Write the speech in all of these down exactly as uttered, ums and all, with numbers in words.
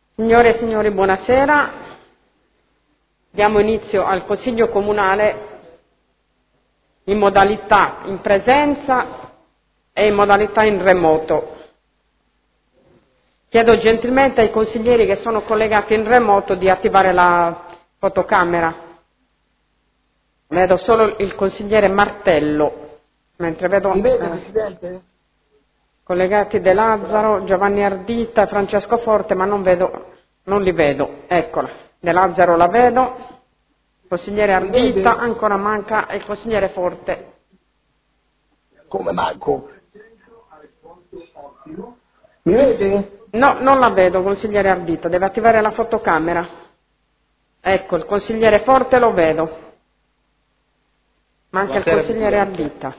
Signore e signori, buonasera. Diamo inizio al Consiglio Comunale in modalità in presenza e in modalità in remoto. Chiedo gentilmente ai consiglieri che sono collegati in remoto di attivare la fotocamera. Vedo solo il consigliere Martello, mentre vedo Mi vede, eh, Presidente? collegati De Lazzaro, Giovanni Ardita e Francesco Forte, ma non vedo, non li vedo. Eccola, De Lazzaro la vedo. Consigliere Ardita, ancora manca il consigliere Forte. Come manco? Mi vede? No, non la vedo, consigliere Ardita, deve attivare la fotocamera. Ecco, il consigliere Forte lo vedo. Manca Buonasera, il consigliere Presidente. Ardita.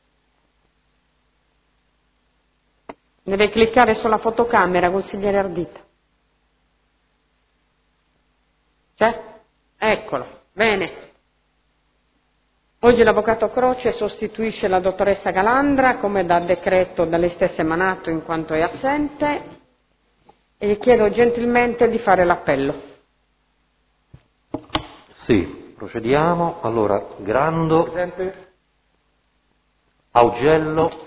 Deve cliccare sulla fotocamera, consigliere Ardita. C'è? Eccolo, bene. Oggi l'avvocato Croce sostituisce la dottoressa Galandra, come da decreto da lei stessa emanato in quanto è assente, e gli chiedo gentilmente di fare l'appello. Sì, procediamo. Allora, Grando, Presente? Augello,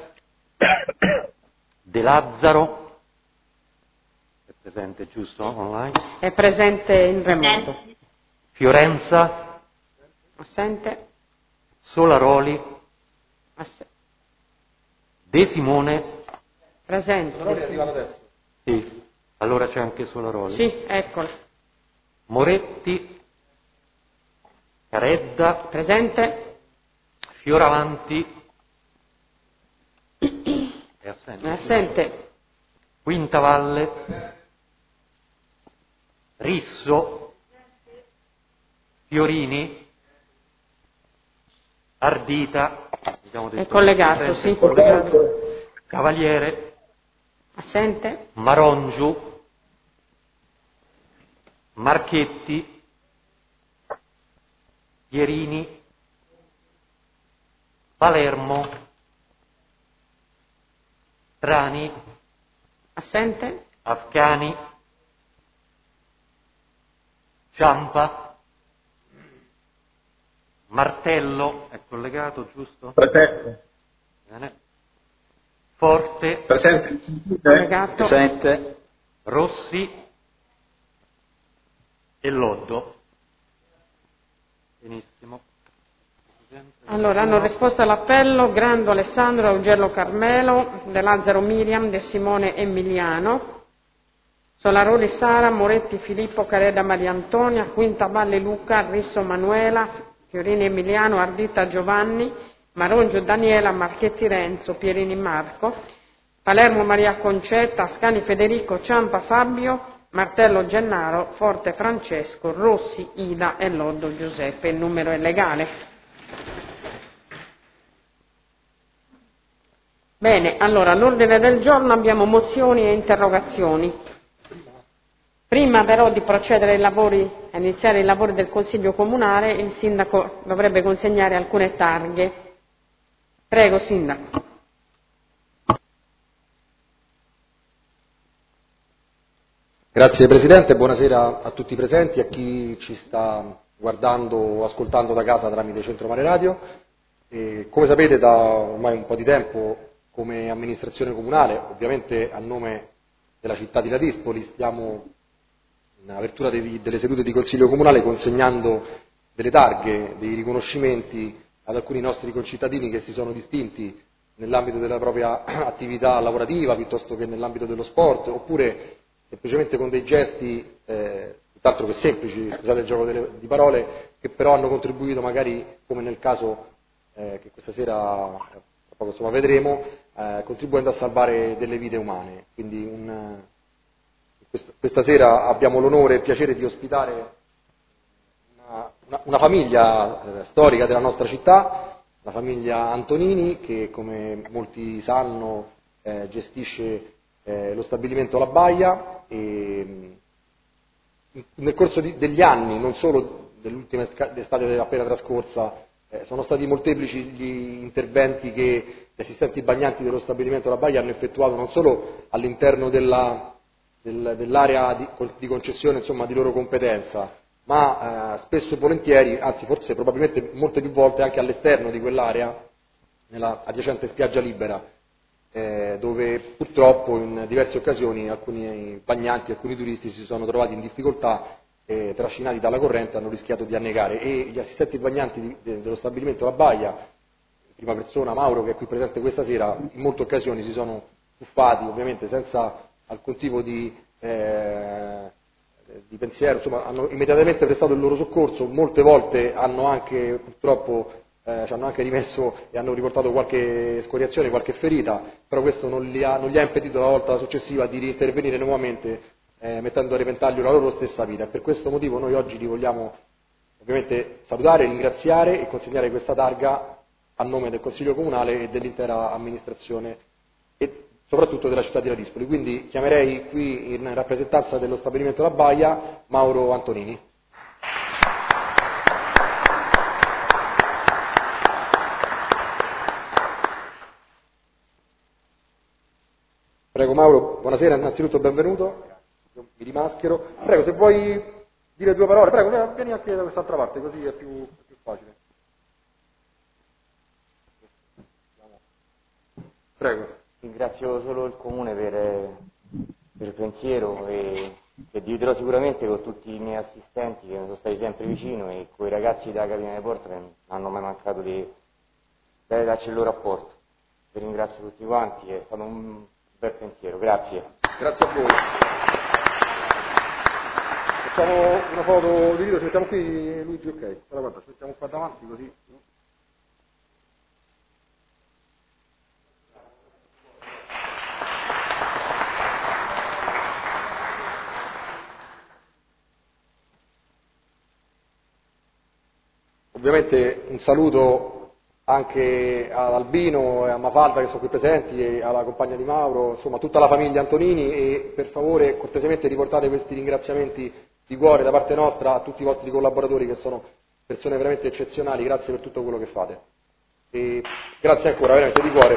De Lazzaro, è presente giusto online? È presente in remoto. Fiorenza, Assente? Solaroli, Ass- De Simone, presente. adesso. sì, allora c'è anche Solaroli, Sì, eccolo. Moretti, Caredda, Presente? Fioravanti, è assente, È assente. Quintavalle, Risso, Fiorini, Ardita, abbiamo detto È collegato, presente, sì. collegato, Cavaliere, Assente? Marongiu, Marchetti, Pierini, Palermo, Trani, Assente? Ascani, Ciampa, Martello, è collegato, giusto? Presente. Bene. Forte, Presente. Collegato. Presente. Rossi e Loddo. Benissimo. Allora, hanno risposto all'appello Grando Alessandro, Augello Carmelo, De Lazzaro Miriam, De Simone Emiliano, Solaroli Sara, Moretti Filippo, Careda Maria Antonia, Quintavalle Luca, Risso Manuela, Fiorini Emiliano, Ardita Giovanni, Marongio Daniela, Marchetti Renzo, Pierini Marco, Palermo Maria Concetta, Ascani Federico, Ciampa Fabio, Martello Gennaro, Forte Francesco, Rossi Ida e Loddo Giuseppe. Il numero è legale. Bene, allora all'ordine del giorno abbiamo mozioni e interrogazioni. Prima però di procedere ai lavori, a iniziare i lavori del Consiglio Comunale, il Sindaco dovrebbe consegnare alcune targhe. Prego, Sindaco. Grazie Presidente, buonasera a tutti i presenti, a chi ci sta guardando o ascoltando da casa tramite Centro Mare Radio. E come sapete da ormai un po' di tempo, come amministrazione comunale, ovviamente a nome della città di Ladispoli, stiamo in apertura dei, delle sedute di Consiglio Comunale consegnando delle targhe, dei riconoscimenti ad alcuni nostri concittadini che si sono distinti nell'ambito della propria attività lavorativa piuttosto che nell'ambito dello sport, oppure semplicemente con dei gesti eh, tutt'altro che semplici, scusate il gioco delle, di parole, che però hanno contribuito magari, come nel caso eh, che questa sera tra poco insomma, vedremo, eh, contribuendo a salvare delle vite umane. Quindi un, questa, questa sera abbiamo l'onore e il piacere di ospitare una, una, una famiglia eh, storica della nostra città, la famiglia Antonini, che come molti sanno eh, gestisce eh, lo stabilimento La Baia e nel corso di, degli anni, non solo dell'ultima estate appena trascorsa, eh, sono stati molteplici gli interventi che gli assistenti bagnanti dello stabilimento La Baia hanno effettuato non solo all'interno della, del, dell'area di, di concessione insomma, di loro competenza, ma eh, spesso e volentieri, anzi forse probabilmente molte più volte anche all'esterno di quell'area, nella adiacente spiaggia libera, eh, dove purtroppo in diverse occasioni alcuni bagnanti, alcuni turisti si sono trovati in difficoltà, eh, trascinati dalla corrente, hanno rischiato di annegare, e gli assistenti bagnanti di, de, dello stabilimento La Baia, in prima persona Mauro che è qui presente questa sera, in molte occasioni si sono tuffati, ovviamente senza alcun tipo di, eh, di pensiero, insomma hanno immediatamente prestato il loro soccorso, molte volte hanno anche purtroppo eh, ci hanno anche rimesso e hanno riportato qualche scoriazione, qualche ferita, però questo non gli ha, non gli ha impedito la volta successiva di intervenire nuovamente eh, mettendo a repentaglio la loro stessa vita, e per questo motivo noi oggi li vogliamo ovviamente salutare, ringraziare e consegnare questa targa a nome del Consiglio Comunale e dell'intera amministrazione e soprattutto della città di Ladispoli. Quindi chiamerei qui in rappresentanza dello stabilimento La Baia Mauro Antonini. Prego Mauro, buonasera, innanzitutto benvenuto, io mi rimaschero. Prego, se vuoi dire due parole, prego, vieni anche da quest'altra parte, così è più, è più facile. Prego. Ringrazio solo il Comune per, per il pensiero e, e dividerò sicuramente con tutti i miei assistenti che mi sono stati sempre vicino e con i ragazzi della cabina di porto che non hanno mai mancato di, di darci il loro apporto. Vi ringrazio tutti quanti, è stato un bel pensiero, grazie. Grazie a voi. Facciamo una foto di video, ci mettiamo qui Luigi, ok. Allora guarda, ci mettiamo qua davanti così. Ovviamente un saluto anche ad Albino e a Mafalda che sono qui presenti e alla compagna di Mauro, insomma tutta la famiglia Antonini, e per favore cortesemente riportate questi ringraziamenti di cuore da parte nostra a tutti i vostri collaboratori che sono persone veramente eccezionali, grazie per tutto quello che fate. E grazie ancora, veramente di cuore.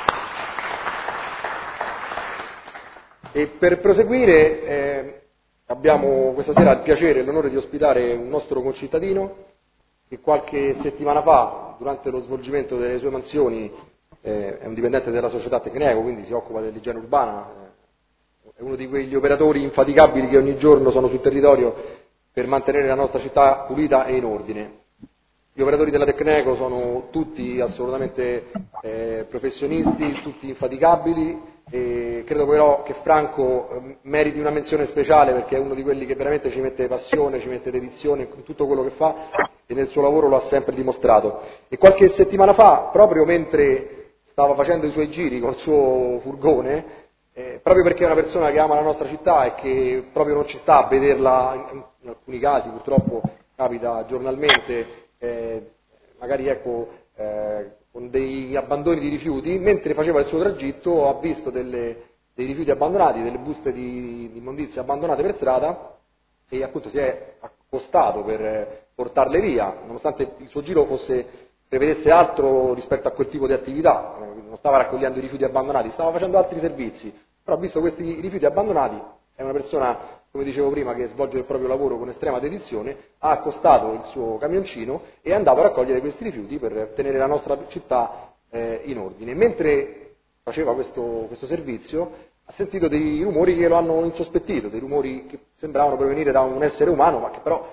E per proseguire eh, abbiamo questa sera il piacere e l'onore di ospitare un nostro concittadino che qualche settimana fa, durante lo svolgimento delle sue mansioni, eh, è un dipendente della società Tecneco, quindi si occupa dell'igiene urbana, eh, è uno di quegli operatori infaticabili che ogni giorno sono sul territorio per mantenere la nostra città pulita e in ordine. Gli operatori della Tecneco sono tutti assolutamente eh, professionisti, tutti infaticabili, e credo però che Franco eh, meriti una menzione speciale perché è uno di quelli che veramente ci mette passione, ci mette dedizione in tutto quello che fa e nel suo lavoro lo ha sempre dimostrato. E qualche settimana fa, proprio mentre stava facendo i suoi giri con il suo furgone, eh, proprio perché è una persona che ama la nostra città e che proprio non ci sta a vederla, in, in alcuni casi purtroppo capita giornalmente, eh, magari ecco, eh, con dei abbandoni di rifiuti, mentre faceva il suo tragitto ha visto delle, dei rifiuti abbandonati, delle buste di, di immondizia abbandonate per strada e appunto si è accostato per portarle via, nonostante il suo giro fosse, prevedesse altro rispetto a quel tipo di attività, non stava raccogliendo i rifiuti abbandonati, stava facendo altri servizi, però visto questi rifiuti abbandonati è una persona, come dicevo prima, che svolge il proprio lavoro con estrema dedizione, ha accostato il suo camioncino e è andato a raccogliere questi rifiuti per tenere la nostra città eh, in ordine. Mentre faceva questo, questo servizio ha sentito dei rumori che lo hanno insospettito, dei rumori che sembravano provenire da un essere umano, ma che però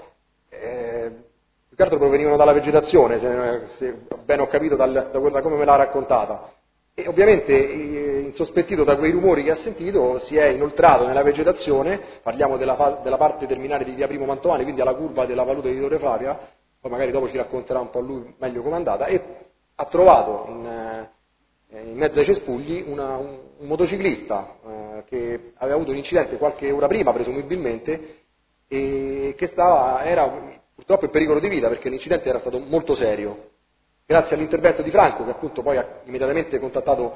eh, più che altro provenivano dalla vegetazione, se, se ben ho capito dal, da, da come me l'ha raccontata. E ovviamente eh, insospettito da quei rumori che ha sentito si è inoltrato nella vegetazione, parliamo della, della parte terminale di via Primo Mantovani, quindi alla curva della valuta di Torre Flavia, poi magari dopo ci racconterà un po' lui meglio com'è andata, e ha trovato in, eh, in mezzo ai cespugli una, un, un motociclista eh, che aveva avuto un incidente qualche ora prima presumibilmente e che stava, era purtroppo in pericolo di vita perché l'incidente era stato molto serio. Grazie all'intervento di Franco, che appunto poi ha immediatamente contattato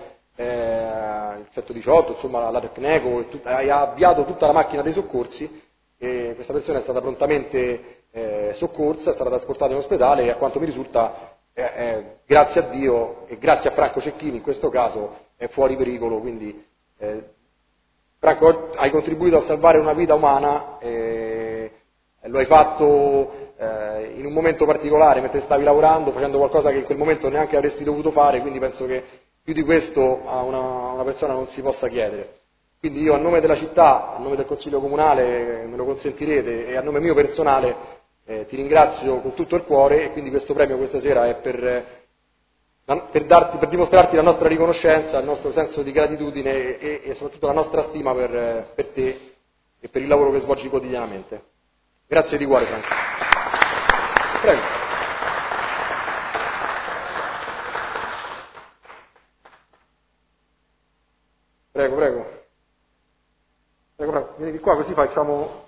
eh, il centodiciotto, insomma la Tecneco, e tut- ha avviato tutta la macchina dei soccorsi, e questa persona è stata prontamente eh, soccorsa, è stata trasportata in ospedale e a quanto mi risulta, eh, eh, grazie a Dio e grazie a Franco Cecchini in questo caso, è fuori pericolo, quindi eh, Franco, hai contribuito a salvare una vita umana, eh, lo hai fatto eh, in un momento particolare, mentre stavi lavorando, facendo qualcosa che in quel momento neanche avresti dovuto fare, quindi penso che più di questo a una, a una persona non si possa chiedere. Quindi io a nome della città, a nome del Consiglio Comunale, me lo consentirete, e a nome mio personale eh, ti ringrazio con tutto il cuore, e quindi questo premio questa sera è per... Per, darti, per dimostrarti la nostra riconoscenza, il nostro senso di gratitudine e, e soprattutto la nostra stima per, per te e per il lavoro che svolgi quotidianamente. Grazie di cuore, Franco. Prego. Prego, prego. Prego, prego. Vieni di qua così facciamo...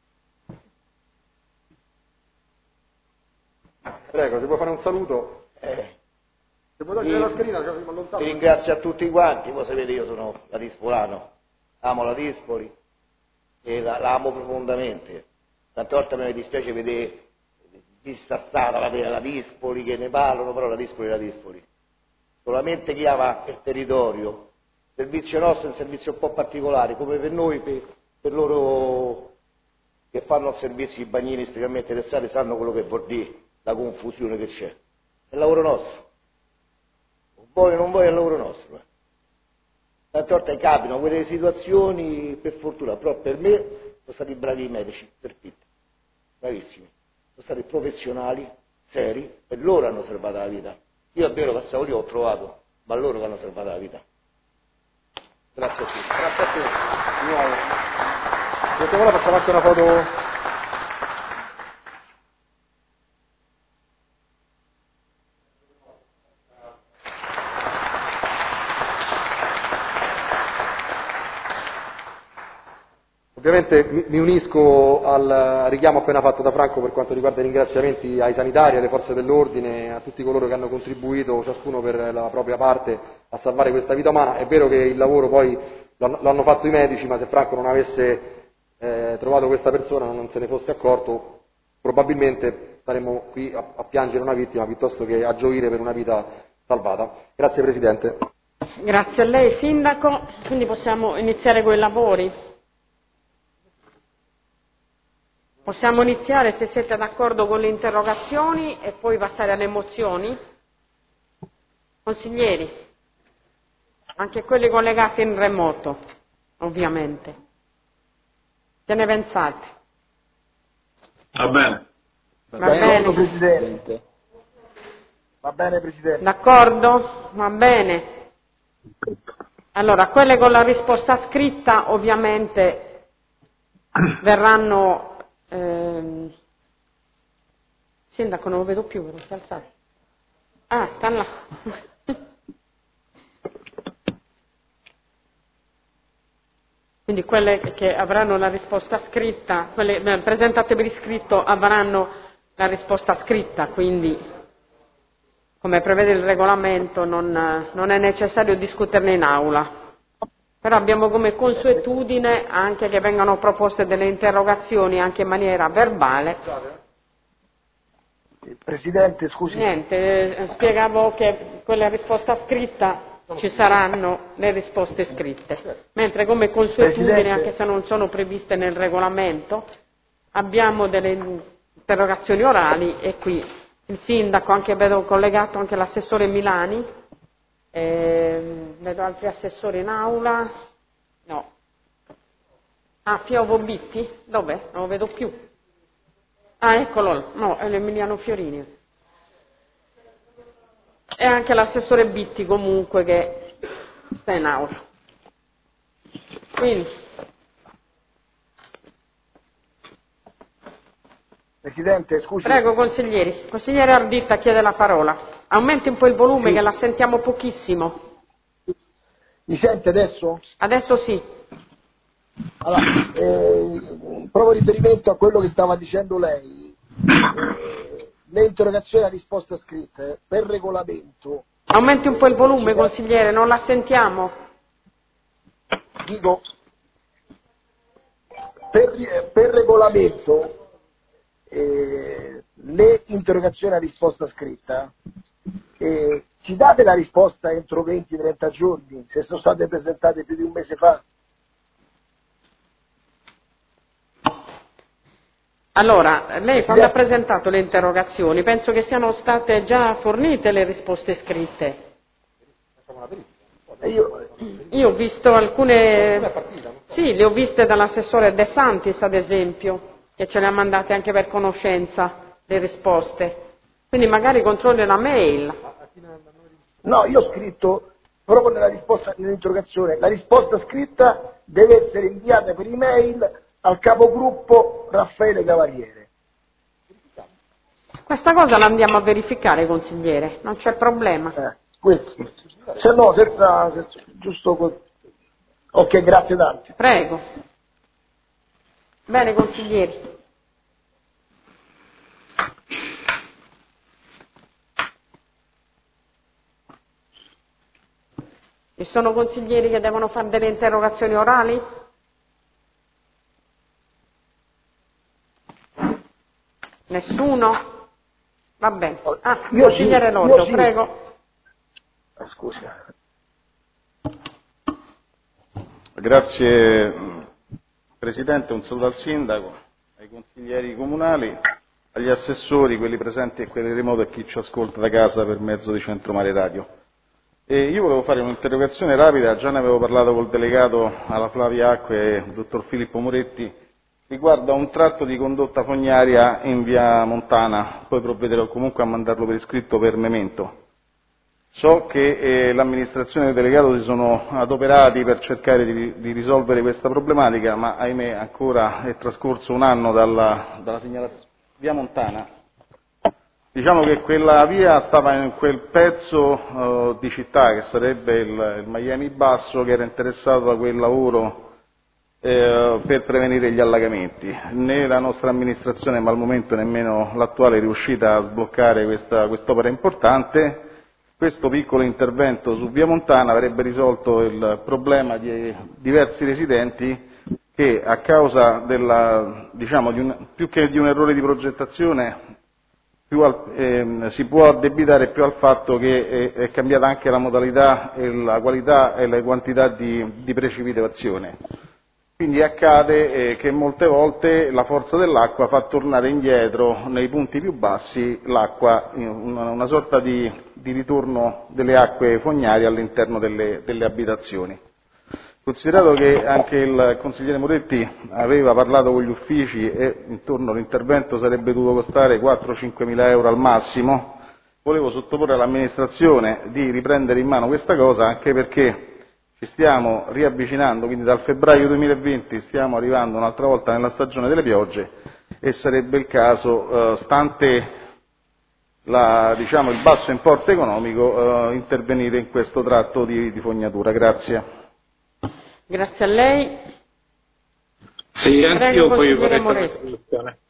Prego, se vuoi fare un saluto... Eh. Vi, la scherina, vi ringrazio a tutti quanti. Voi sapete, io sono la Dispolano, amo la Dispoli e la, la amo profondamente. Tante volte mi dispiace vedere disastata la, la Dispoli, che ne parlano, però la Dispoli è la Dispoli. Solamente chi ama il territorio, il servizio nostro è un servizio un po' particolare, come per noi, per, per loro che fanno il servizio di bagnini, specialmente d'estate, sanno quello che vuol dire, la confusione che c'è. È il lavoro nostro. Voi non vuoi, è il lavoro nostro. Eh. Tante volte capitano quelle situazioni, per fortuna, però per me sono stati bravi i medici, per tutti, bravissimi. Sono stati professionali, seri, e loro hanno salvato la vita. Io è vero che stavo lì, ho trovato, ma loro che hanno salvato la vita. Grazie a tutti. Grazie a te. Di nuovo. Se vuole facciamo anche una foto... Ovviamente mi unisco al richiamo appena fatto da Franco per quanto riguarda i ringraziamenti ai sanitari, alle forze dell'ordine, a tutti coloro che hanno contribuito, ciascuno per la propria parte, a salvare questa vita umana. È vero che il lavoro poi lo hanno fatto i medici, ma se Franco non avesse eh, trovato questa persona, non se ne fosse accorto, probabilmente staremmo qui a, a piangere una vittima piuttosto che a gioire per una vita salvata. Grazie Presidente. Grazie a lei Sindaco, quindi possiamo iniziare con i lavori. Possiamo iniziare, se siete d'accordo, con le interrogazioni e poi passare alle mozioni? Consiglieri, anche quelli collegati in remoto, ovviamente. Che ne pensate? Va bene. Va bene, Presidente. Va bene, Presidente. D'accordo? Va bene. Allora, quelle con la risposta scritta, ovviamente, verranno... Eh, Sindaco, non lo vedo più, non si è alzato. Ah, sta là. Quindi quelle che avranno la risposta scritta, quelle presentate per iscritto avranno la risposta scritta, quindi come prevede il regolamento non, non è necessario discuterne in aula. Però abbiamo come consuetudine anche che vengano proposte delle interrogazioni anche in maniera verbale. Presidente, scusi. Niente, eh, spiegavo che con la risposta scritta ci saranno le risposte scritte, mentre come consuetudine, Presidente. anche se non sono previste nel regolamento, abbiamo delle interrogazioni orali e qui il Sindaco, anche vedo collegato anche l'assessore Milani. Eh, vedo altri assessori in aula? No. Ah, Fiovo Bitti? Dov'è? Non lo vedo più. Ah, eccolo, no, è l'Emiliano Fiorini. E anche l'assessore Bitti comunque che sta in aula. Quindi. Presidente, scusi. Prego, consiglieri. Consigliere Ardita chiede la parola. Aumenti un po' il volume, Sì. Che la sentiamo pochissimo. Mi sente adesso? Adesso sì. Allora, eh, proprio riferimento a quello che stava dicendo lei, eh, le interrogazioni a risposta scritta, per regolamento... Aumenti un po' il volume, eh, consigliere, non la sentiamo. Dico, per, per regolamento, eh, le interrogazioni a risposta scritta, eh, ci date la risposta entro venti trenta giorni, se sono state presentate più di un mese fa? Allora, lei quando ha presentato le interrogazioni, penso che siano state già fornite le risposte scritte. Io, Io ho visto alcune, sì, le ho viste dall'assessore De Santis ad esempio, che ce le ha mandate anche per conoscenza le risposte. Quindi magari controlli la mail. no, io ho scritto proprio nella risposta, nell'interrogazione, la risposta scritta deve essere inviata per email al capogruppo Raffaele Cavaliere. Questa cosa la andiamo a verificare, consigliere, non c'è problema. Eh, questo. Se no, senza, senza giusto così. Ok, grazie tanti. Prego. Bene, consiglieri. Ci sono consiglieri che devono fare delle interrogazioni orali? Nessuno? Va bene. Ah, Io consigliere sì, Loddo, io sì. prego. Ah, scusa. Grazie Presidente, un saluto al Sindaco, ai consiglieri comunali, agli assessori, quelli presenti e quelli remoti e chi ci ascolta da casa per mezzo di Centro Mare Radio. E io volevo fare un'interrogazione rapida, già ne avevo parlato col delegato alla Flavia Acque e il dottor Filippo Moretti, riguarda un tratto di condotta fognaria in via Montana, poi provvederò comunque a mandarlo per iscritto per memento. So che eh, l'amministrazione e il delegato si sono adoperati per cercare di, di risolvere questa problematica, ma ahimè ancora è trascorso un anno dalla, dalla segnalazione. Via Montana. Diciamo che quella via stava in quel pezzo uh, di città che sarebbe il, il Miami Basso, che era interessato da quel lavoro eh, per prevenire gli allagamenti. Né la nostra amministrazione, ma al momento nemmeno l'attuale, è riuscita a sbloccare questa quest'opera importante. Questo piccolo intervento su via Montana avrebbe risolto il problema di diversi residenti che a causa della, diciamo, di un, più che di un errore di progettazione più al, eh, si può addebitare più al fatto che è, è cambiata anche la modalità e la qualità e la quantità di, di precipitazione. Quindi accade eh, che molte volte la forza dell'acqua fa tornare indietro nei punti più bassi l'acqua, una, una sorta di, di ritorno delle acque fognarie all'interno delle, delle abitazioni. Considerato che anche il consigliere Moretti aveva parlato con gli uffici e intorno all'intervento sarebbe dovuto costare quattro cinque mila euro al massimo, volevo sottoporre all'amministrazione di riprendere in mano questa cosa, anche perché ci stiamo riavvicinando, quindi dal febbraio duemilaventi stiamo arrivando un'altra volta nella stagione delle piogge e sarebbe il caso, eh, stante la, diciamo, il basso importo economico, eh, intervenire in questo tratto di, di fognatura. Grazie. Grazie a lei. Sì, anch'io poi vorrei fare una Moretti.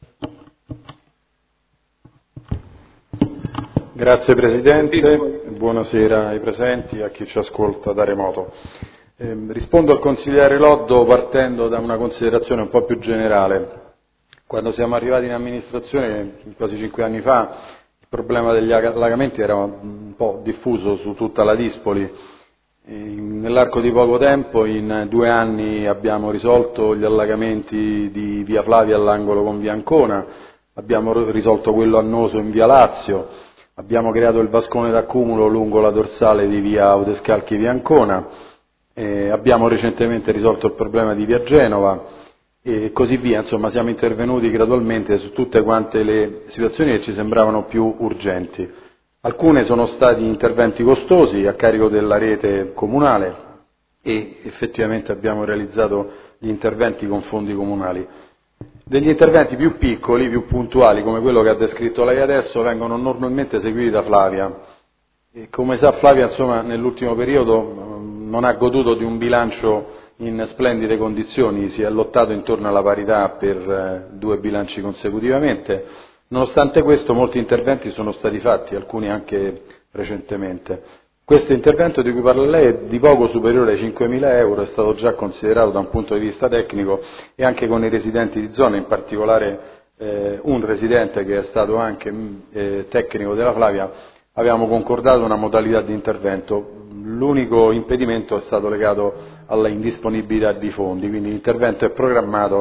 Grazie Presidente, buonasera ai presenti e a chi ci ascolta da remoto. Eh, rispondo al consigliere Loddo partendo da una considerazione un po' più generale. Quando siamo arrivati in amministrazione, quasi cinque anni fa, il problema degli allagamenti era un po' diffuso su tutta la Dispoli. Nell'arco di poco tempo, in due anni, abbiamo risolto gli allagamenti di via Flavia all'angolo con via Ancona, abbiamo risolto quello annoso in via Lazio, abbiamo creato il vascone d'accumulo lungo la dorsale di via Audescalchi via Ancona, eh, abbiamo recentemente risolto il problema di via Genova e così via. Insomma, siamo intervenuti gradualmente su tutte quante le situazioni che ci sembravano più urgenti. Alcune sono stati interventi costosi a carico della rete comunale e effettivamente abbiamo realizzato gli interventi con fondi comunali. Degli interventi più piccoli, più puntuali, come quello che ha descritto lei adesso, vengono normalmente eseguiti da Flavia. E come sa Flavia, insomma, nell'ultimo periodo non ha goduto di un bilancio in splendide condizioni, si è lottato intorno alla parità per due bilanci consecutivamente. Nonostante questo, molti interventi sono stati fatti, alcuni anche recentemente. Questo intervento di cui parla lei è di poco superiore ai cinquemila euro, è stato già considerato da un punto di vista tecnico e anche con i residenti di zona, in particolare eh, un residente che è stato anche eh, tecnico della Flavia, avevamo concordato una modalità di intervento. L'unico impedimento è stato legato alla indisponibilità di fondi, quindi l'intervento è programmato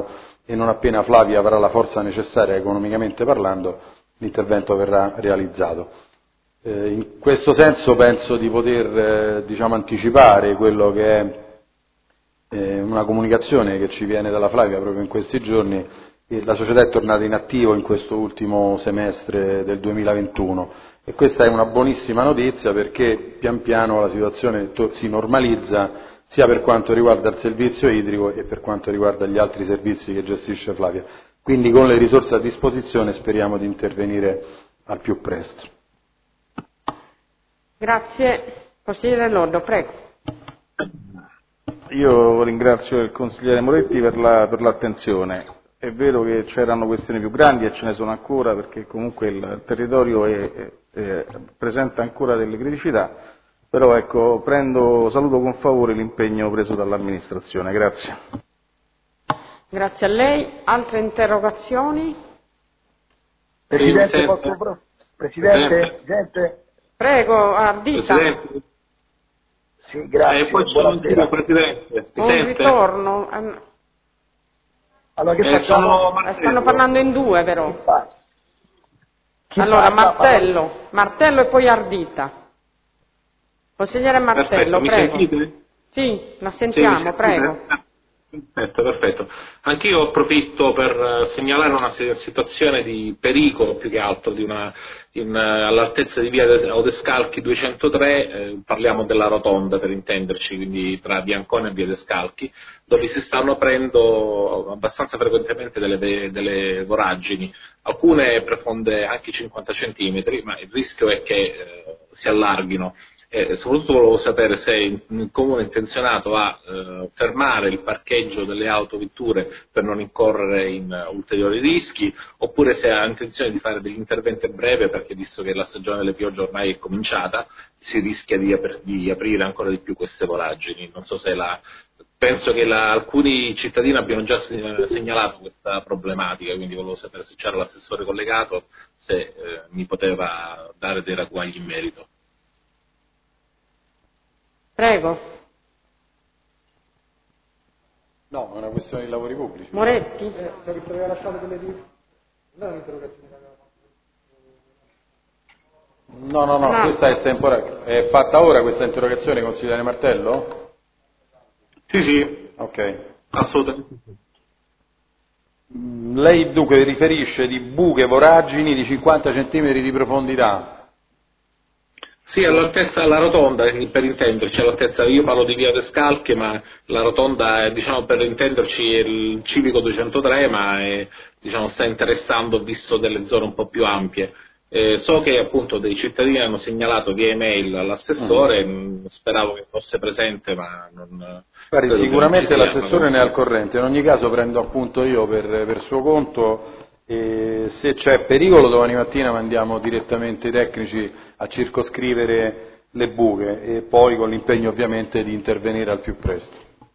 e non appena Flavia avrà la forza necessaria economicamente parlando l'intervento verrà realizzato. Eh, in questo senso penso di poter eh, diciamo, anticipare quello che è eh, una comunicazione che ci viene dalla Flavia proprio in questi giorni. E la società è tornata in attivo in questo ultimo semestre del duemilaventuno e questa è una buonissima notizia perché pian piano la situazione to- si normalizza sia per quanto riguarda il servizio idrico e per quanto riguarda gli altri servizi che gestisce Flavia. Quindi con le risorse a disposizione speriamo di intervenire al più presto. Grazie. Consigliere Lordo, prego. Io ringrazio il consigliere Moretti per, la, per l'attenzione. È vero che c'erano questioni più grandi e ce ne sono ancora perché comunque il territorio è, è, è, presenta ancora delle criticità, però ecco, prendo, saluto con favore l'impegno preso dall'amministrazione. Grazie. Grazie a lei. Altre interrogazioni? Presidente, sì, posso... Presidente, Presidente. Prego, Ardita. Presidente. Sì, grazie. Eh, poi c'è un giro, Presidente. Un sente? ritorno. Allora, che eh, sono stanno parlando in due, però. Chi fa? Chi allora, fa? Martello, fa? Martello e poi Ardita. Consigliere Martello, perfetto. Mi prego. sentite? Sì, la sentiamo, sì, prego. Perfetto, perfetto. Anch'io approfitto per segnalare una situazione di pericolo più che altro di una, in, all'altezza di via Odescalchi duecentotre, eh, parliamo della rotonda per intenderci, quindi tra Biancone e via Odescalchi, dove si stanno aprendo abbastanza frequentemente delle, delle voragini, alcune profonde anche cinquanta centimetri, ma il rischio è che eh, si allarghino. E soprattutto volevo sapere se il Comune è intenzionato a eh, fermare il parcheggio delle autovetture per non incorrere in uh, ulteriori rischi, oppure se ha intenzione di fare degli interventi a breve, perché visto che la stagione delle piogge ormai è cominciata, si rischia di, ap- di aprire ancora di più queste voragini. Non so se la, penso che la, alcuni cittadini abbiano già segnalato questa problematica, quindi volevo sapere se c'era l'assessore collegato, se eh, mi poteva dare dei ragguagli in merito. Prego. No, è una questione di lavori pubblici. Moretti. Eh, cioè che aveva lasciato delle di... Non è un'interrogazione. No, no, no, no, questa è estemporanea. È fatta ora questa interrogazione, consigliere Martello? Sì, sì. Ok. Assolutamente. Lei dunque riferisce di buche, voragini di cinquanta centimetri di profondità? Sì, all'altezza della rotonda, per intenderci, all'altezza, io parlo di via Descalche, ma la rotonda è, diciamo, per intenderci, è il civico duecentotre, ma è, diciamo, sta interessando, visto delle zone un po' più ampie. Eh, so che appunto dei cittadini hanno segnalato via email all'assessore, mm. speravo che fosse presente, ma non... Guardi, sicuramente l'assessore ne è al corrente, in ogni caso prendo appunto io per, per suo conto. E se c'è pericolo domani mattina mandiamo direttamente i tecnici a circoscrivere le buche e poi con l'impegno ovviamente di intervenire al più presto.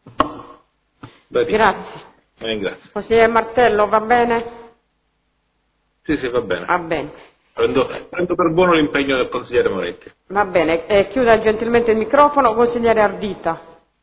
Grazie. Ringrazio. Consigliere Martello, va bene? Sì, sì, va bene. Va bene. Prendo, prendo per buono l'impegno del consigliere Moretti. Va bene, eh, chiuda gentilmente il microfono, consigliere Ardita.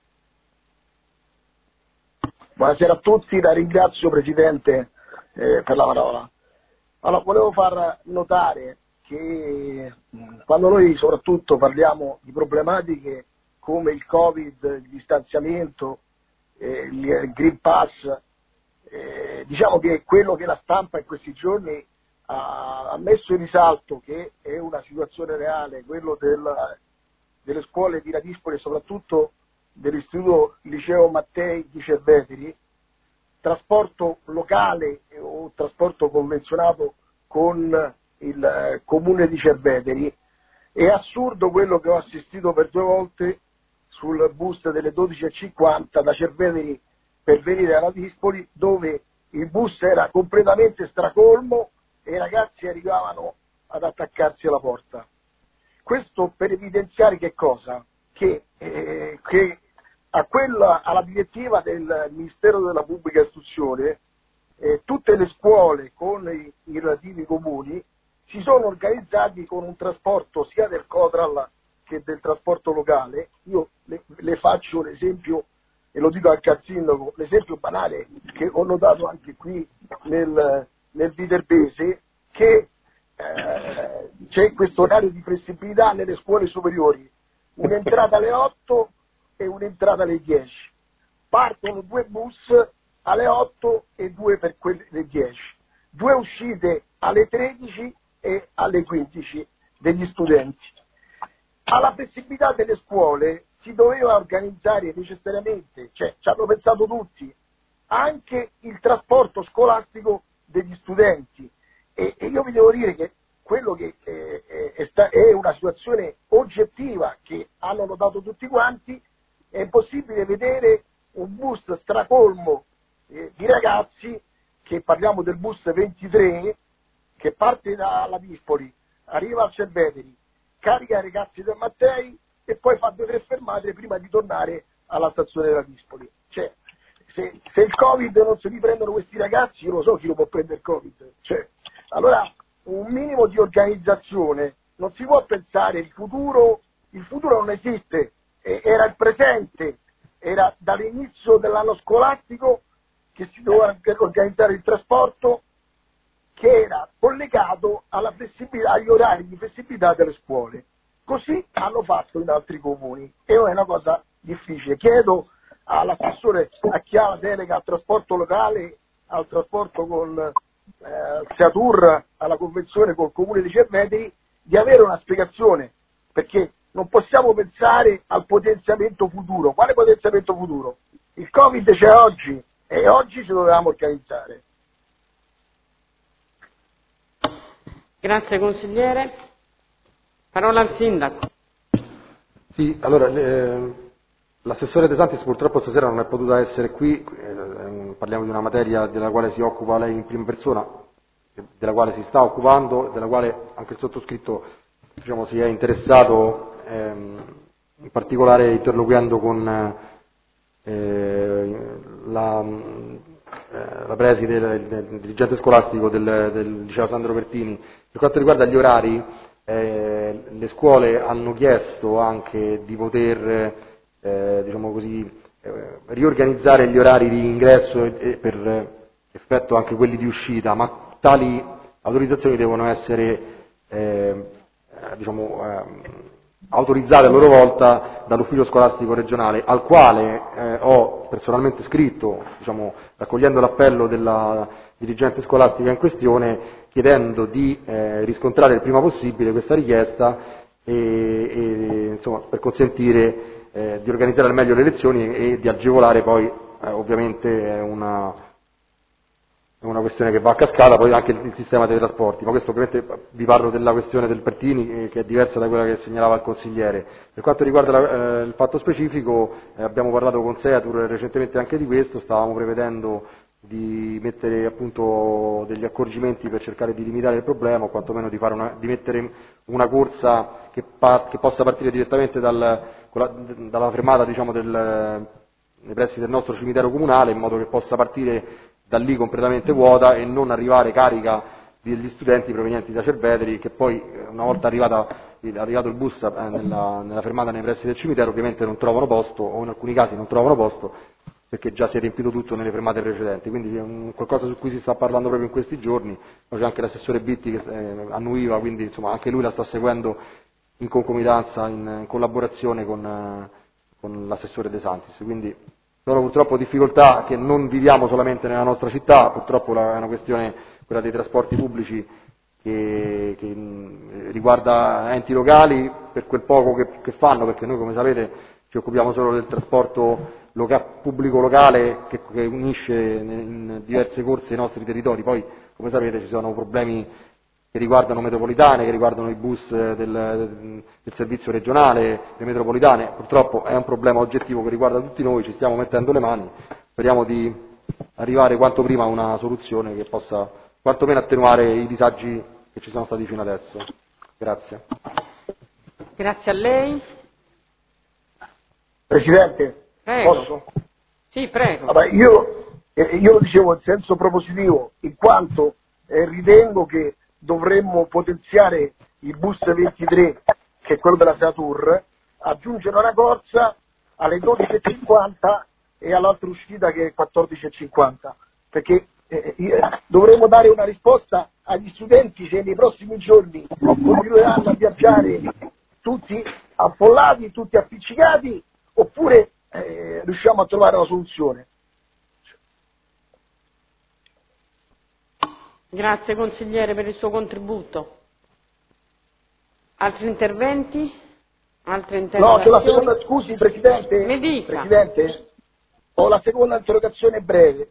Buonasera a tutti, la ringrazio Presidente Eh, per la parola. Allora, volevo far notare che mh, quando noi soprattutto parliamo di problematiche come il Covid, il distanziamento, eh, il Green Pass, eh, diciamo che quello che la stampa in questi giorni ha, ha messo in risalto, che è una situazione reale, quello del, delle scuole di Radispoli e soprattutto dell'istituto Liceo Mattei di Cerveteri, trasporto locale o trasporto convenzionato con il comune di Cerveteri. È assurdo quello che ho assistito per due volte sul bus delle dodici e cinquanta da Cerveteri per venire a Radispoli, dove il bus era completamente stracolmo e i ragazzi arrivavano ad attaccarsi alla porta. Questo per evidenziare che cosa? Che, eh, che a quella, alla direttiva del Ministero della Pubblica Istruzione, eh, tutte le scuole con i, i relativi comuni si sono organizzati con un trasporto sia del Codral che del trasporto locale. Io le, le faccio l'esempio e lo dico anche al sindaco, l'esempio banale che ho notato anche qui nel, nel Viterbese, che eh, c'è questo orario di flessibilità nelle scuole superiori, un'entrata alle otto e un'entrata alle dieci, partono due bus alle otto e due per quelle alle dieci, due uscite alle tredici e alle quindici degli studenti. Alla flessibilità delle scuole si doveva organizzare necessariamente, cioè ci hanno pensato tutti, anche il trasporto scolastico degli studenti, e, e io vi devo dire che quello che eh, è, sta, è una situazione oggettiva che hanno notato tutti quanti, è impossibile vedere un bus stracolmo eh, di ragazzi, che parliamo del bus ventitré, che parte dalla Dispoli, arriva a Cerveteri, carica i ragazzi del Mattei e poi fa due o tre fermate prima di tornare alla stazione della Dispoli. Cioè, se, se il Covid non si riprendono questi ragazzi, io lo so chi lo può prendere il Covid. Cioè, allora, un minimo di organizzazione, non si può pensare il futuro, il futuro non esiste, era il presente, era dall'inizio dell'anno scolastico che si doveva organizzare il trasporto, che era collegato alla flessibilità, agli orari di flessibilità delle scuole. Così hanno fatto in altri comuni e non è una cosa difficile. Chiedo all'assessore, a chi ha la delega al trasporto locale, al trasporto con eh, Seatur, alla convenzione col comune di Cerveteri, di avere una spiegazione, perché non possiamo pensare al potenziamento futuro. Quale potenziamento futuro? Il Covid c'è oggi e oggi ci dovevamo organizzare. Grazie consigliere. Parola al sindaco. Sì, allora eh, l'assessore De Santis purtroppo stasera non è potuta essere qui, eh, parliamo di una materia della quale si occupa lei in prima persona, della quale si sta occupando, della quale anche il sottoscritto, diciamo, si è interessato, ehm, in particolare interloquendo con eh, la, eh, la preside, il, il dirigente scolastico del, del liceo Sandro Pertini. Per quanto riguarda gli orari, eh, le scuole hanno chiesto anche di poter, eh, diciamo così, eh, riorganizzare gli orari di ingresso e, e per effetto anche quelli di uscita, ma tali autorizzazioni devono essere eh, diciamo, eh, autorizzate a loro volta dall'ufficio scolastico regionale, al quale eh, ho personalmente scritto, diciamo, raccogliendo l'appello della dirigente scolastica in questione, chiedendo di eh, riscontrare il prima possibile questa richiesta e, e insomma, per consentire eh, di organizzare al meglio le lezioni e di agevolare poi eh, ovviamente è una, è una questione che va a cascata poi anche il, il sistema dei trasporti, ma questo ovviamente vi parlo della questione del Pertini eh, che è diversa da quella che segnalava il consigliere. Per quanto riguarda la, eh, il fatto specifico, eh, abbiamo parlato con Seatur recentemente anche di questo, stavamo prevedendo di mettere appunto degli accorgimenti per cercare di limitare il problema, o quantomeno di, fare una, di mettere una corsa che, par, che possa partire direttamente dal, dalla fermata, diciamo, del, nei pressi del nostro cimitero comunale, in modo che possa partire da lì completamente vuota e non arrivare carica degli studenti provenienti da Cerveteri, che poi una volta arrivata, arrivato il bus nella, nella fermata nei pressi del cimitero ovviamente non trovano posto, o in alcuni casi non trovano posto perché già si è riempito tutto nelle fermate precedenti, quindi è un, qualcosa su cui si sta parlando proprio in questi giorni. Poi c'è anche l'assessore Bitti che eh, annuiva, quindi insomma anche lui la sta seguendo in concomitanza, in, in collaborazione con, eh, con l'assessore De Santis, quindi sono purtroppo difficoltà che non viviamo solamente nella nostra città, purtroppo la, è una questione, quella dei trasporti pubblici, che, che mh, riguarda enti locali per quel poco che, che fanno, perché noi, come sapete, ci occupiamo solo del trasporto loca- pubblico locale che, che unisce in diverse corse i nostri territori. Poi, come sapete, ci sono problemi che riguardano metropolitane, che riguardano i bus del, del servizio regionale, le metropolitane. Purtroppo è un problema oggettivo che riguarda tutti noi, ci stiamo mettendo le mani, speriamo di arrivare quanto prima a una soluzione che possa quantomeno attenuare i disagi che ci sono stati fino adesso. Grazie. Grazie a lei. Presidente, Prego. posso? Sì, prego. Vabbè, io, eh, io lo dicevo in senso propositivo, in quanto eh, ritengo che dovremmo potenziare il bus ventitré, che è quello della Seatur, aggiungere una corsa alle dodici e cinquanta e all'altra uscita che è quattordici e cinquanta, perché eh, dovremo dare una risposta agli studenti se nei prossimi giorni continueranno a viaggiare tutti affollati, tutti appiccicati, oppure eh, riusciamo a trovare una soluzione. Grazie consigliere per il suo contributo. Altri interventi? Altre No, c'è la interrogazioni? seconda, scusi Presidente, Mi dica. Presidente, ho la seconda interrogazione breve.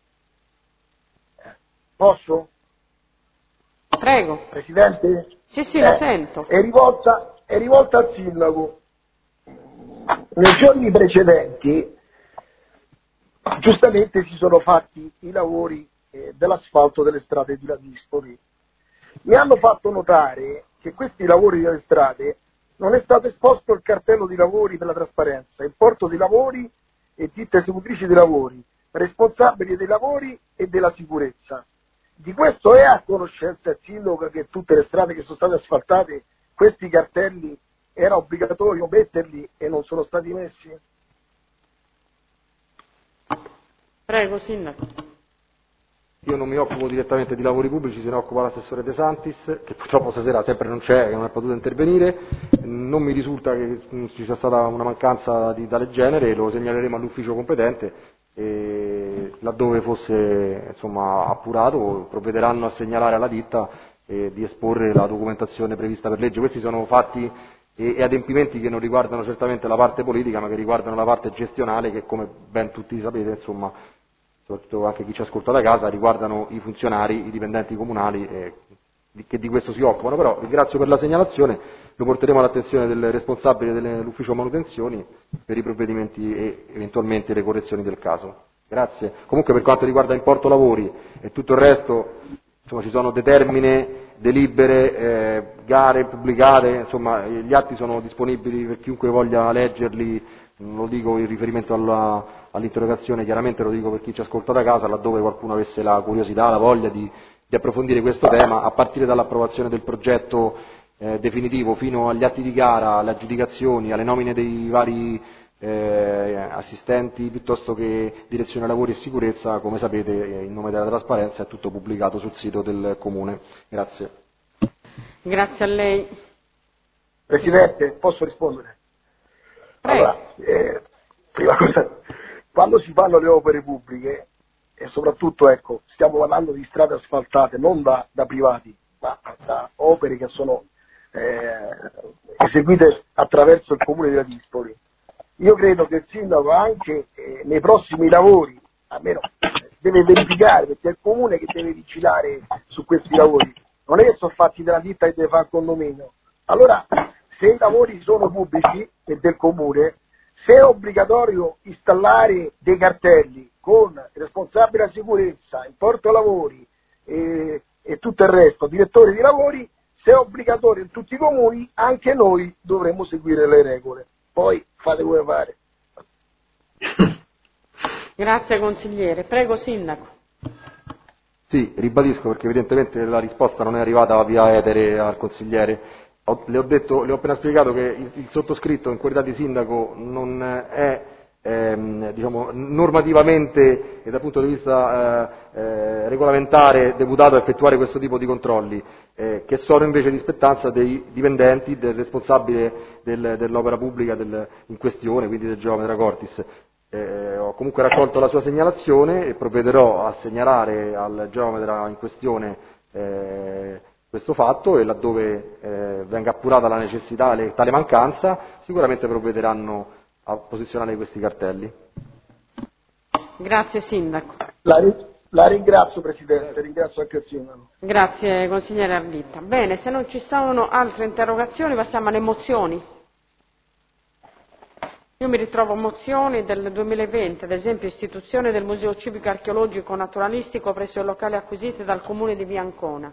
Posso? Prego. Presidente? Sì, sì, Eh, la sento. È rivolta, è rivolta al Sindaco. Nei giorni precedenti, giustamente si sono fatti i lavori eh, dell'asfalto delle strade di Ladispoli. Mi hanno fatto notare che questi lavori delle strade non è stato esposto il cartello di lavori per la trasparenza, importo dei lavori e ditte esecutrici dei lavori, responsabili dei lavori e della sicurezza. Di questo è a conoscenza il Sindaco che tutte le strade che sono state asfaltate, questi cartelli era obbligatorio metterli e non sono stati messi? Prego, Sindaco. Io non mi occupo direttamente di lavori pubblici, se ne occupa l'assessore De Santis, che purtroppo stasera sempre non c'è, che non è potuto intervenire. Non mi risulta che ci sia stata una mancanza di tale genere, lo segnaleremo all'ufficio competente e laddove fosse insomma, appurato provvederanno a segnalare alla ditta e di esporre la documentazione prevista per legge. Questi sono fatti e adempimenti che non riguardano certamente la parte politica, ma che riguardano la parte gestionale che, come ben tutti sapete, insomma, soprattutto anche chi ci ascolta da casa, riguardano i funzionari, i dipendenti comunali eh, che di questo si occupano. Però ringrazio per la segnalazione, lo porteremo all'attenzione del responsabile dell'ufficio manutenzioni per i provvedimenti e eventualmente le correzioni del caso. Grazie. Comunque per quanto riguarda importo lavori e tutto il resto, insomma, ci sono determine, delibere, eh, gare pubblicate, insomma gli atti sono disponibili per chiunque voglia leggerli, non lo dico in riferimento alla, all'interrogazione, chiaramente lo dico per chi ci ascolta da casa, laddove qualcuno avesse la curiosità, la voglia di, di approfondire questo tema, a partire dall'approvazione del progetto eh, definitivo fino agli atti di gara, alle aggiudicazioni, alle nomine dei vari eh, assistenti piuttosto che direzione lavori e sicurezza, come sapete in nome della trasparenza è tutto pubblicato sul sito del Comune. Grazie. Grazie a lei. Presidente, posso rispondere? Prego. Allora, eh, prima cosa, quando si fanno le opere pubbliche, e soprattutto, ecco, stiamo parlando di strade asfaltate, non da, da privati, ma da opere che sono eh, eseguite attraverso il Comune di Ladispoli. Io credo che il Sindaco anche eh, nei prossimi lavori, almeno deve verificare, perché è il Comune che deve vigilare su questi lavori, non è che sono fatti dalla ditta che deve fare il condominio. Allora, se i lavori sono pubblici e del Comune, se è obbligatorio installare dei cartelli con responsabile della sicurezza, importo lavori e, e tutto il resto, direttore di lavori, se è obbligatorio in tutti i comuni, anche noi dovremmo seguire le regole. Poi fate come pare. Grazie consigliere. Prego Sindaco. Sì, ribadisco perché evidentemente la risposta non è arrivata via etere al consigliere. Ho, le, ho detto, le ho appena spiegato che il, il sottoscritto in qualità di sindaco non è ehm, diciamo, normativamente e dal punto di vista eh, eh, regolamentare deputato a effettuare questo tipo di controlli, eh, che sono invece di spettanza dei dipendenti, del responsabile del, dell'opera pubblica del, in questione, quindi del geometra Cortis. Eh, ho comunque raccolto la sua segnalazione e provvederò a segnalare al geometra in questione eh, questo fatto e laddove eh, venga appurata la necessità, le, tale mancanza, sicuramente provvederanno a posizionare questi cartelli. Grazie Sindaco. La, la ringrazio Presidente, ringrazio anche il Sindaco. Grazie consigliere Ardita. Bene, se non ci sono altre interrogazioni passiamo alle mozioni. Io mi ritrovo mozioni del duemilaventi, ad esempio istituzione del Museo Civico Archeologico Naturalistico presso i locali acquisiti dal Comune di Via Ancona.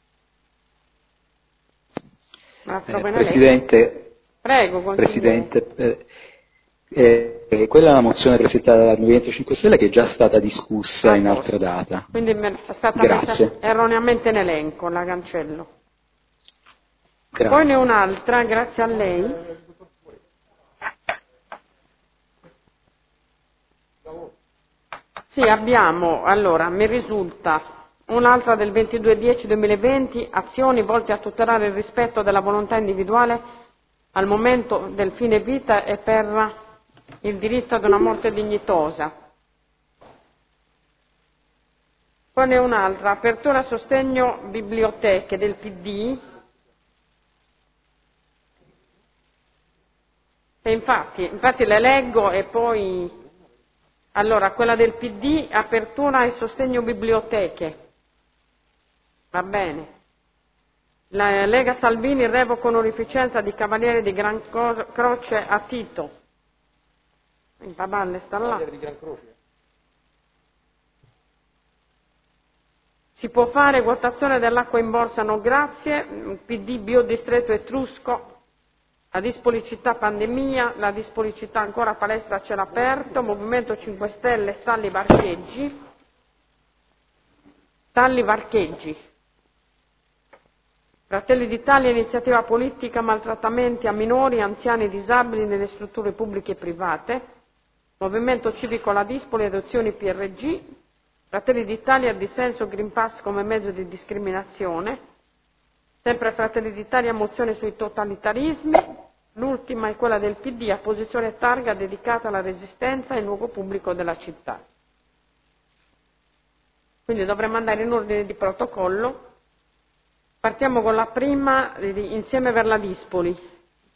Eh, Presidente, Prego, Presidente eh, eh, eh, quella è una mozione presentata dal Movimento cinque Stelle che è già stata discussa ah, in altra data. Quindi è stata Grazie. messa erroneamente in elenco, la cancello. Grazie. Poi ne ho un'altra, grazie a lei. Sì, abbiamo, allora, mi risulta un'altra del ventidue dieci duemilaventi, azioni volte a tutelare il rispetto della volontà individuale al momento del fine vita e per il diritto ad una morte dignitosa. Poi ne un'altra, apertura a sostegno biblioteche del P D, e infatti, infatti le leggo e poi, allora, quella del P D, apertura e sostegno biblioteche, va bene. La Lega Salvini revoca onorificenza di Cavaliere di Gran Croce a Tito. Il Baballe sta là. Di Gran Croce. Si può fare quotazione dell'acqua in borsa, no grazie, P D Biodistretto Etrusco, la dispolicità pandemia, la dispolicità ancora palestra a cielo aperto, Movimento cinque Stelle, Stalli Varcheggi, Stalli Varcheggi, Fratelli d'Italia, iniziativa politica, maltrattamenti a minori, anziani e disabili nelle strutture pubbliche e private, Movimento Civico La Dispoli, adozioni P R G, Fratelli d'Italia, dissenso Green Pass come mezzo di discriminazione, sempre Fratelli d'Italia, mozione sui totalitarismi, l'ultima è quella del P D, apposizione targa dedicata alla resistenza in luogo pubblico della città. Quindi dovremmo andare in ordine di protocollo. Partiamo con la prima, di Insieme per la Dispoli.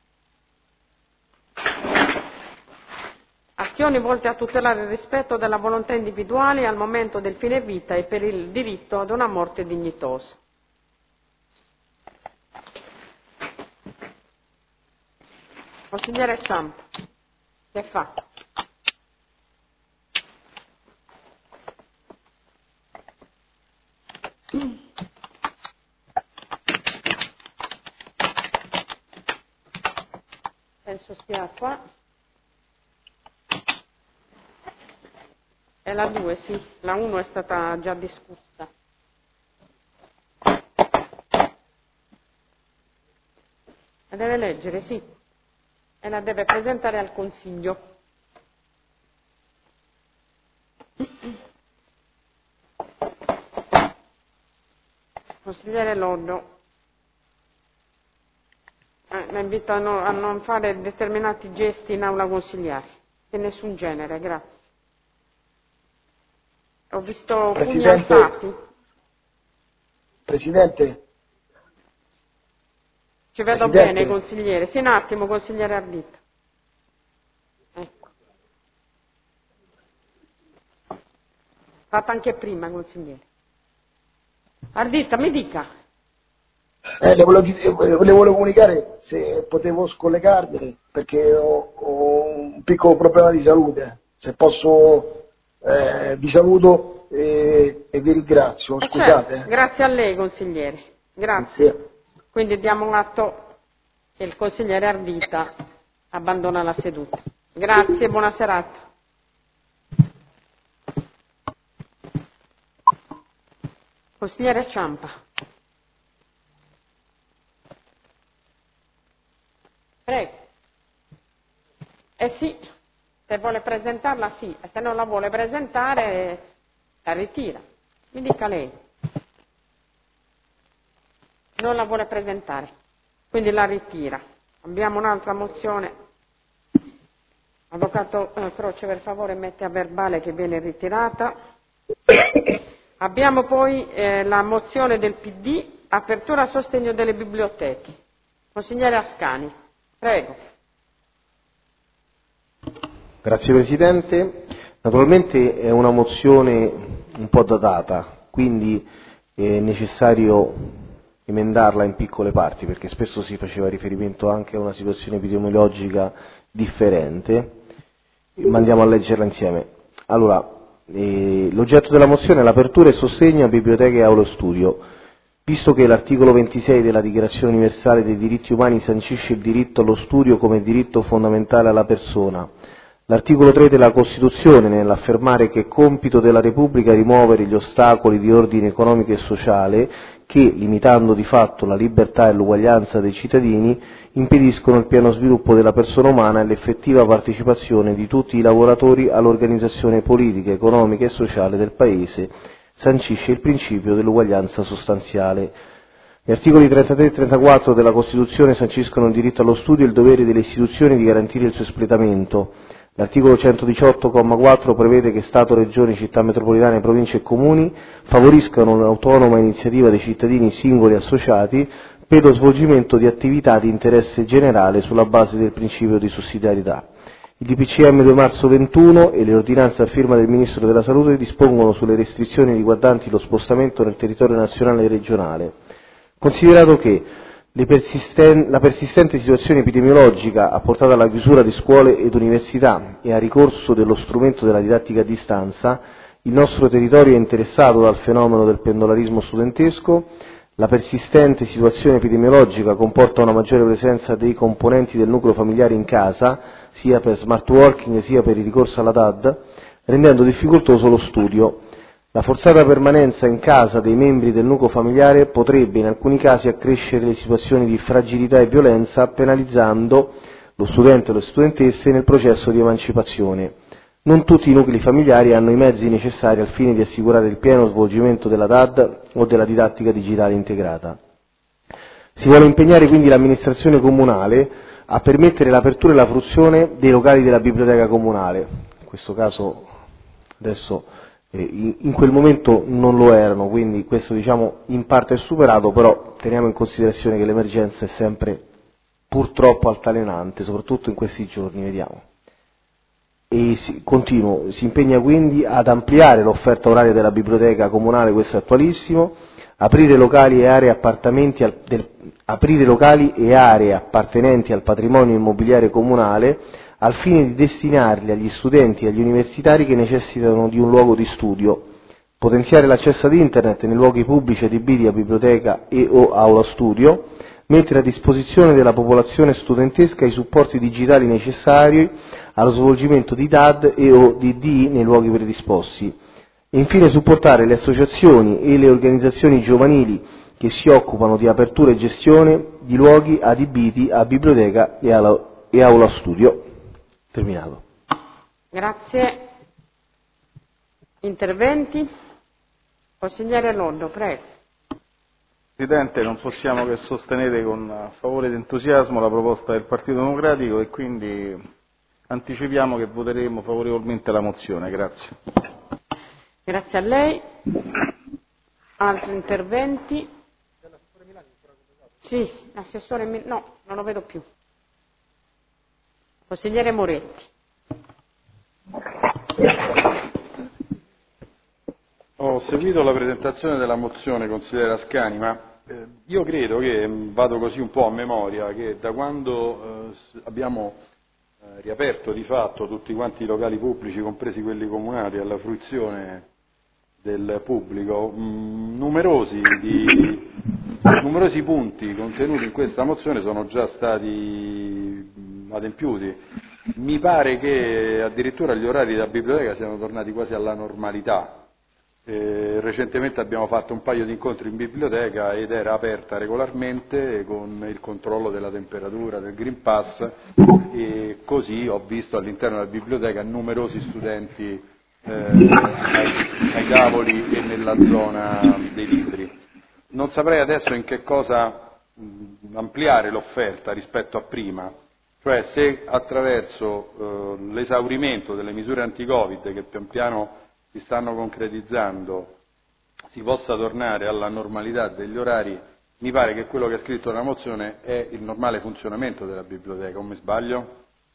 Azioni volte a tutelare il rispetto della volontà individuale al momento del fine vita e per il diritto ad una morte dignitosa. Consigliere Ciampa, che fa? Penso stia qua. È la due, sì, la uno è stata già discussa. La deve leggere, sì, e la deve presentare al Consiglio. Consigliere Loddo, eh, la invito a, no, a non fare determinati gesti in aula consigliare, di nessun genere, grazie. Ho visto pugni alzati. Presidente. Ci vedo Presidente. bene, consigliere. Sì, un attimo, consigliere Ardita. Ecco. Fatta anche prima, consigliere. Ardita, mi dica. Eh, le, volevo, le volevo comunicare se potevo scollegarmi, perché ho, ho un piccolo problema di salute. Se posso... Eh, vi saluto e, e vi ringrazio. Eh Scusate. certo, grazie a lei, consigliere. Grazie. Grazie. Quindi diamo un atto che il consigliere Ardita abbandona la seduta. Grazie, buona serata. Consigliere Ciampa. Prego. Eh sì. Se vuole presentarla sì, e se non la vuole presentare la ritira. Mi dica lei. Non la vuole presentare, quindi la ritira. Abbiamo un'altra mozione. Avvocato eh, Croce, per favore mette a verbale che viene ritirata. Abbiamo poi eh, la mozione del P D, apertura a sostegno delle biblioteche. Consigliere Ascani, prego. Grazie Presidente. Naturalmente è una mozione un po' datata, quindi è necessario emendarla in piccole parti, perché spesso si faceva riferimento anche a una situazione epidemiologica differente, ma andiamo a leggerla insieme. Allora, eh, l'oggetto della mozione è l'apertura e sostegno a biblioteche e aule studio. Visto che l'articolo ventisei della Dichiarazione universale dei diritti umani sancisce il diritto allo studio come diritto fondamentale alla persona, l'articolo tre della Costituzione, nell'affermare che è compito della Repubblica rimuovere gli ostacoli di ordine economico e sociale che, limitando di fatto la libertà e l'uguaglianza dei cittadini, impediscono il pieno sviluppo della persona umana e l'effettiva partecipazione di tutti i lavoratori all'organizzazione politica, economica e sociale del Paese, sancisce il principio dell'uguaglianza sostanziale. Gli articoli trentatré e trentaquattro della Costituzione sanciscono il diritto allo studio e il dovere delle istituzioni di garantire il suo espletamento. L'articolo centodiciotto, comma quattro, prevede che Stato, Regioni, Città metropolitane, Province e Comuni favoriscano un'autonoma iniziativa dei cittadini singoli associati per lo svolgimento di attività di interesse generale sulla base del principio di sussidiarietà. Il D P C M due marzo ventuno e le ordinanze a firma del Ministro della Salute dispongono sulle restrizioni riguardanti lo spostamento nel territorio nazionale e regionale. Considerato che le persisten- la persistente situazione epidemiologica ha portato alla chiusura di scuole ed università e al ricorso dello strumento della didattica a distanza, il nostro territorio è interessato dal fenomeno del pendolarismo studentesco, la persistente situazione epidemiologica comporta una maggiore presenza dei componenti del nucleo familiare in casa, sia per smart working sia per il ricorso alla D A D, rendendo difficoltoso lo studio. La forzata permanenza in casa dei membri del nucleo familiare potrebbe in alcuni casi accrescere le situazioni di fragilità e violenza, penalizzando lo studente o le studentesse nel processo di emancipazione. Non tutti i nuclei familiari hanno i mezzi necessari al fine di assicurare il pieno svolgimento della D A D o della didattica digitale integrata. Si vuole impegnare quindi l'amministrazione comunale a permettere l'apertura e la fruizione dei locali della biblioteca comunale. In questo caso adesso in quel momento non lo erano, quindi questo diciamo in parte è superato, però teniamo in considerazione che l'emergenza è sempre purtroppo altalenante, soprattutto in questi giorni, vediamo. E si, continuo, si impegna quindi ad ampliare l'offerta oraria della biblioteca comunale, questo è attualissimo, aprire locali e aree appartamenti al, del, aprire locali e aree appartenenti al patrimonio immobiliare comunale al fine di destinarli agli studenti e agli universitari che necessitano di un luogo di studio, potenziare l'accesso ad internet nei luoghi pubblici adibiti a biblioteca e o aula studio, mettere a disposizione della popolazione studentesca i supporti digitali necessari allo svolgimento di D A D e o di D I nei luoghi predisposti, e infine supportare le associazioni e le organizzazioni giovanili che si occupano di apertura e gestione di luoghi adibiti a biblioteca e, alla, e aula studio. Terminato. Grazie. Interventi? Consigliere Loddo, prego. Presidente, non possiamo che sostenere con favore ed entusiasmo la proposta del Partito Democratico e quindi anticipiamo che voteremo favorevolmente la mozione. Grazie. Grazie a lei. Altri interventi? Sì, l'assessore Milani. No, non lo vedo più. Consigliere Moretti. Ho seguito la presentazione della mozione, consigliere Ascani, ma eh, io credo che, vado così un po' a memoria, che da quando eh, abbiamo eh, riaperto di fatto tutti quanti i locali pubblici, compresi quelli comunali, alla fruizione del pubblico, mh, numerosi, di, numerosi punti contenuti in questa mozione sono già stati adempiuti. Mi pare che addirittura gli orari della biblioteca siano tornati quasi alla normalità. Eh, recentemente abbiamo fatto un paio di incontri in biblioteca ed era aperta regolarmente con il controllo della temperatura, del Green Pass, e così ho visto all'interno della biblioteca numerosi studenti eh, ai, ai tavoli e nella zona dei libri. Non saprei adesso in che cosa mh, ampliare l'offerta rispetto a prima, cioè se attraverso eh, l'esaurimento delle misure anti-Covid che pian piano si stanno concretizzando si possa tornare alla normalità degli orari. Mi pare che quello che è scritto nella mozione è il normale funzionamento della biblioteca, o mi sbaglio?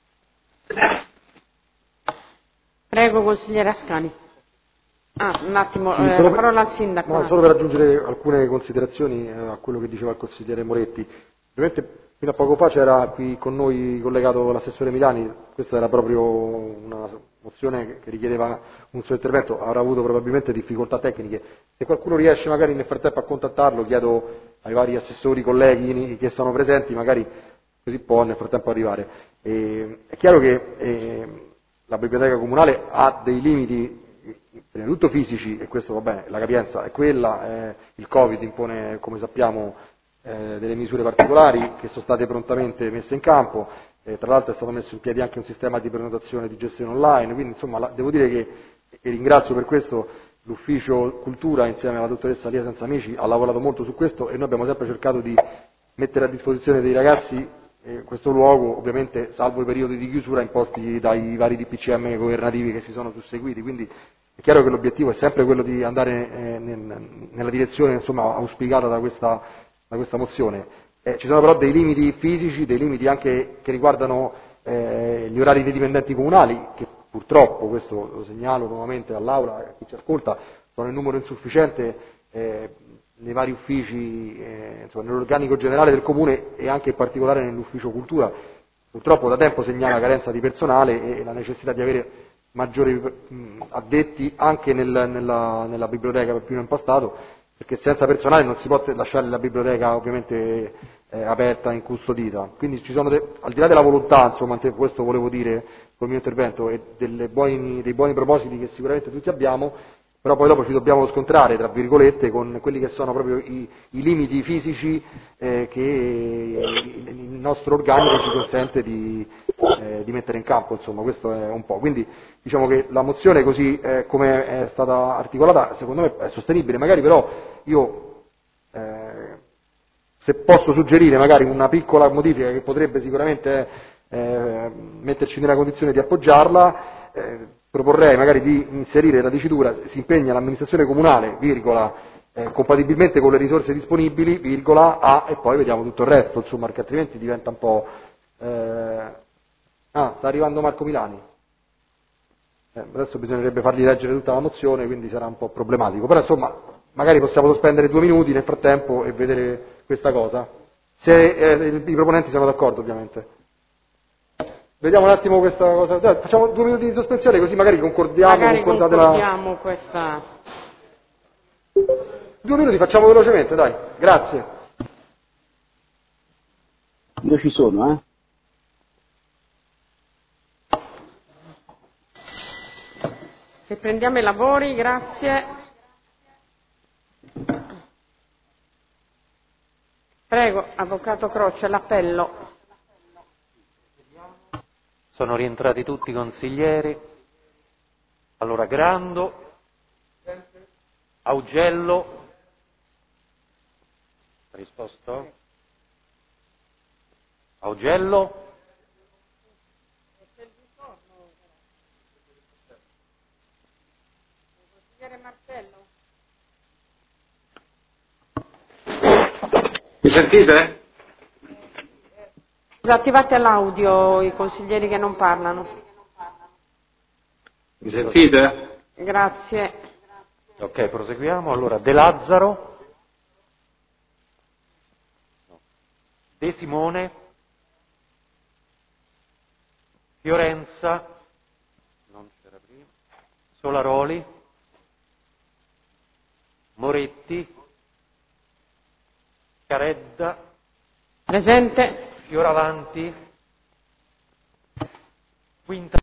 Prego, consigliere Ascani. Ah, un attimo, Sì, eh, solo la parola al sindaco. No, solo per aggiungere alcune considerazioni eh, a quello che diceva il consigliere Moretti. Ovviamente fino a poco fa c'era qui con noi collegato l'assessore Milani, questa era proprio una mozione che richiedeva un suo intervento, avrà avuto probabilmente difficoltà tecniche. Se qualcuno riesce magari nel frattempo a contattarlo, chiedo ai vari assessori, colleghi che sono presenti, magari così può nel frattempo arrivare. E, è chiaro che eh, la biblioteca comunale ha dei limiti prima di tutto fisici, e questo va bene, la capienza è quella, eh, il Covid impone, come sappiamo, eh, delle misure particolari che sono state prontamente messe in campo, eh, tra l'altro è stato messo in piedi anche un sistema di prenotazione e di gestione online, quindi insomma la, devo dire che, e ringrazio per questo, l'ufficio cultura insieme alla dottoressa Lia Senza Amici ha lavorato molto su questo e noi abbiamo sempre cercato di mettere a disposizione dei ragazzi eh, questo luogo, ovviamente salvo i periodi di chiusura imposti dai vari D P C M governativi che si sono susseguiti, quindi è chiaro che l'obiettivo è sempre quello di andare eh, nel, nella direzione insomma, auspicata da questa, da questa mozione. Eh, ci sono però dei limiti fisici, dei limiti anche che riguardano eh, gli orari dei dipendenti comunali, che purtroppo, questo lo segnalo nuovamente all'Aula, a chi ci ascolta, sono in numero insufficiente eh, nei vari uffici, eh, insomma, nell'organico generale del Comune e anche in particolare nell'ufficio cultura. Purtroppo da tempo segnala carenza di personale e la necessità di avere maggiori mh, addetti anche nel, nella, nella biblioteca per primo impastato, perché senza personale non si può lasciare la biblioteca ovviamente eh, aperta, incustodita. Quindi ci sono, de- al di là della volontà, insomma, questo volevo dire col mio intervento, e delle buoni, dei buoni propositi che sicuramente tutti abbiamo, però poi dopo ci dobbiamo scontrare, tra virgolette, con quelli che sono proprio i, i limiti fisici eh, che il nostro organico ci consente di, eh, di mettere in campo, insomma, questo è un po'. Quindi diciamo che la mozione così eh, come è stata articolata, secondo me è sostenibile, magari però io, eh, se posso suggerire magari una piccola modifica che potrebbe sicuramente eh, metterci nella condizione di appoggiarla, eh, proporrei magari di inserire la dicitura si impegna l'amministrazione comunale, virgola, eh, compatibilmente con le risorse disponibili, virgola, a, e poi vediamo tutto il resto, insomma, perché altrimenti diventa un po'... Eh... Ah, sta arrivando Marco Milani. Eh, adesso bisognerebbe fargli leggere tutta la mozione, quindi sarà un po' problematico, però insomma, magari possiamo sospendere due minuti nel frattempo e vedere questa cosa, se eh, i proponenti sono d'accordo ovviamente. Vediamo un attimo questa cosa. Dai, facciamo due minuti di sospensione così magari concordiamo. Magari concordiamo la... questa. Due minuti, facciamo velocemente, dai. Grazie. Io ci sono, eh. Riprendiamo i lavori, grazie. Prego, Avvocato Croce, l'appello. Sono rientrati tutti i consiglieri. Allora, Grando, Augello, risposto? Augello, Mi sentite? Disattivate l'audio i consiglieri che non parlano. Mi sentite? Grazie. ok, proseguiamo. Allora, De Lazzaro, De Simone, Fiorenza, non c'era prima, Solaroli, Moretti, Caredda, presente, Fioravanti, Quinta.